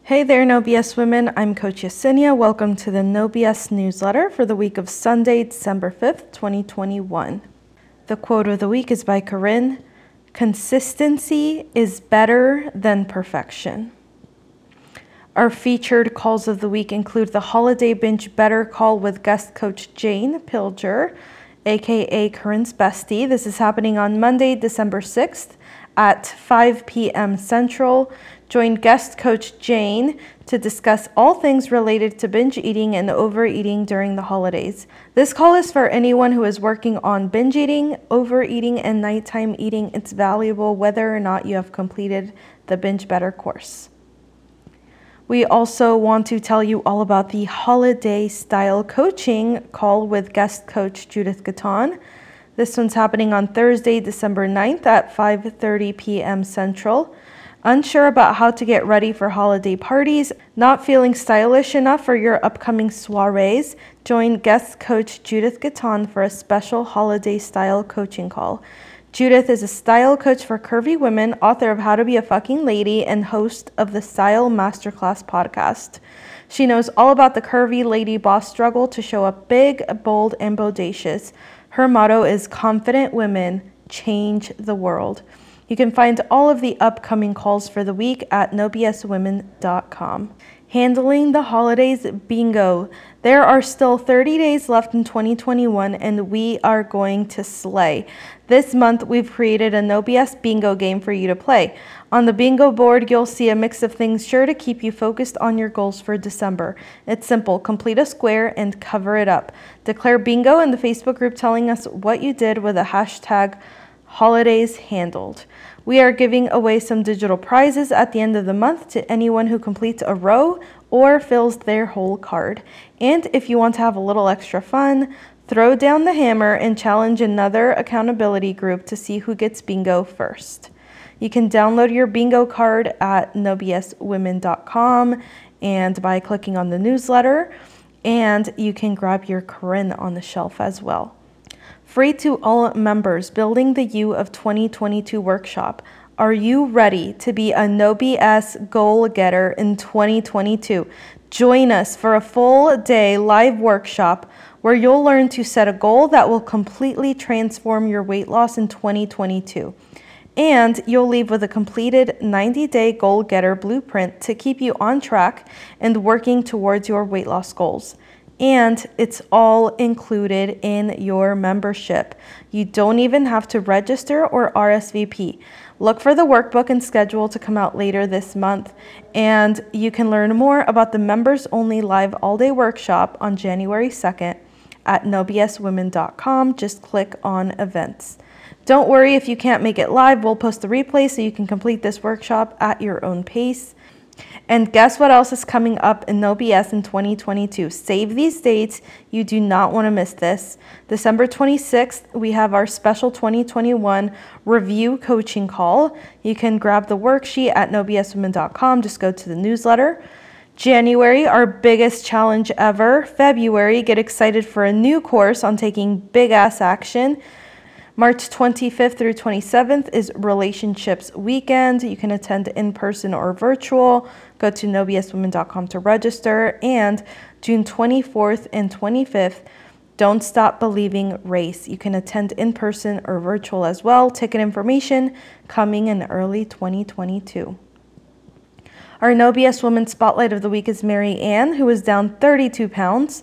Hey there, No BS women. I'm Coach Yesenia. Welcome to the No BS newsletter for the week of Sunday, December 5th, 2021. The quote of the week is by Corinne. Consistency is better than perfection. Our featured calls of the week include the Holiday Binge Better Call with guest coach Jane Pilger, aka Corinne's bestie. This is happening on Monday, December 6th at 5 p.m. Central. Join guest coach Jane to discuss all things related to binge eating and overeating during the holidays. This call is for anyone who is working on binge eating, overeating, and nighttime eating. It's valuable whether or not you have completed the Binge Better course. We also want to tell you all about the holiday style coaching call with guest coach Judith Gatton. This one's happening on Thursday, December 9th at 5:30 p.m. Central. Unsure about how to get ready for holiday parties, not feeling stylish enough for your upcoming soirees? Join guest coach Judith Gatton for a special holiday style coaching call. Judith is a style coach for curvy women, author of How to Be a Fucking Lady, and host of the Style Masterclass podcast. She knows all about the curvy lady boss struggle to show up big, bold, and bodacious. Her motto is Confident Women Change the World. You can find all of the upcoming calls for the week at nobswomen.com. Handling the holidays bingo. There are still 30 days left in 2021 and we are going to slay. This month we've created a No BS bingo game for you to play. On the bingo board you'll see a mix of things sure to keep you focused on your goals for December. It's simple. Complete a square and cover it up. Declare bingo in the Facebook group telling us what you did with a hashtag holidays handled. We are giving away some digital prizes at the end of the month to anyone who completes a row or fills their whole card. And if you want to have a little extra fun, throw down the hammer and challenge another accountability group to see who gets bingo first. You can download your bingo card at nobswomen.com and by clicking on the newsletter, and you can grab your Corinne on the shelf as well. Free to all members, Building the You of 2022 workshop. Are you ready to be a No BS goal getter in 2022? Join us for a full day live workshop where you'll learn to set a goal that will completely transform your weight loss in 2022. And you'll leave with a completed 90-day goal getter blueprint to keep you on track and working towards your weight loss goals. And it's all included in your membership. You don't even have to register or RSVP. Look for the workbook and schedule to come out later this month. And you can learn more about the members-only live all-day workshop on January 2nd at nobswomen.com. Just click on events. Don't worry if you can't make it live. We'll post the replay so you can complete this workshop at your own pace. And guess what else is coming up in No BS in 2022? Save these dates. You do not want to miss this. December 26th, we have our special 2021 review coaching call. You can grab the worksheet at nobswomen.com. Just go to the newsletter. January, our biggest challenge ever. February, get excited for a new course on taking big ass action. March 25th through 27th is Relationships Weekend. You can attend in person or virtual. Go to nobswomen.com to register. And June 24th and 25th, Don't Stop Believing Race. You can attend in person or virtual as well. Ticket information coming in early 2022. Our No BS Woman Spotlight of the Week is Mary Ann, who is down 32 pounds.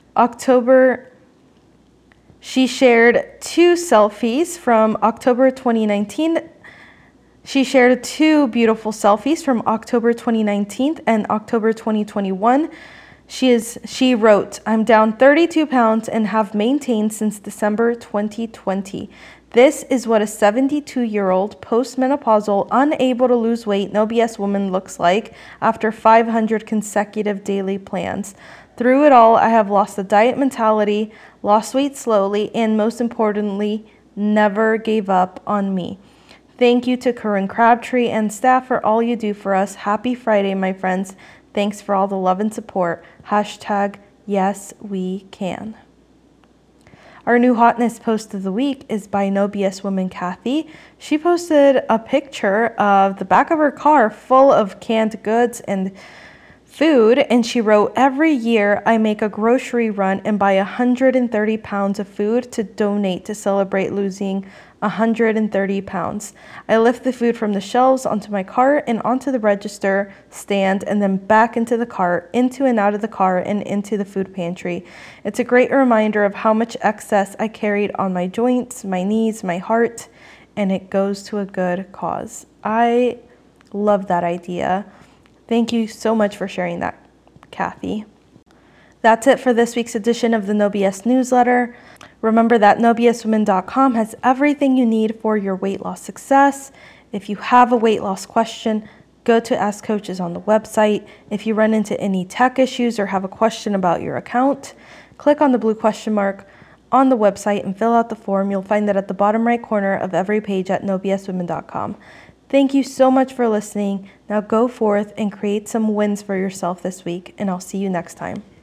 She shared two selfies from October 2019. She shared two beautiful selfies from October 2019 and October 2021. She wrote, I'm down 32 pounds and have maintained since December 2020. This is what a 72-year-old postmenopausal, unable to lose weight, No BS woman looks like after 500 consecutive daily plans. Through it all, I have lost the diet mentality, lost weight slowly, and most importantly, never gave up on me. Thank you to Corinne Crabtree and staff for all you do for us. Happy Friday, my friends. Thanks for all the love and support. Hashtag yes, we can. Our new hotness post of the week is by No BS woman Kathy. She posted a picture of the back of her car full of canned goods, and food, and she wrote, every year I make a grocery run and buy 130 pounds of food to donate to celebrate losing 130 pounds. I lift the food from the shelves onto my cart and onto the register stand, and then back into the cart, into and out of the car, and into the food pantry. It's a great reminder of how much excess I carried on my joints, my knees, my heart, and it goes to a good cause. I love that idea. Thank you so much for sharing that, Kathy. That's it for this week's edition of the No BS newsletter. Remember that NoBSWomen.com has everything you need for your weight loss success. If you have a weight loss question, go to Ask Coaches on the website. If you run into any tech issues or have a question about your account, click on the blue question mark on the website and fill out the form. You'll find that at the bottom right corner of every page at NoBSWomen.com. Thank you so much for listening. Now go forth and create some wins for yourself this week, and I'll see you next time.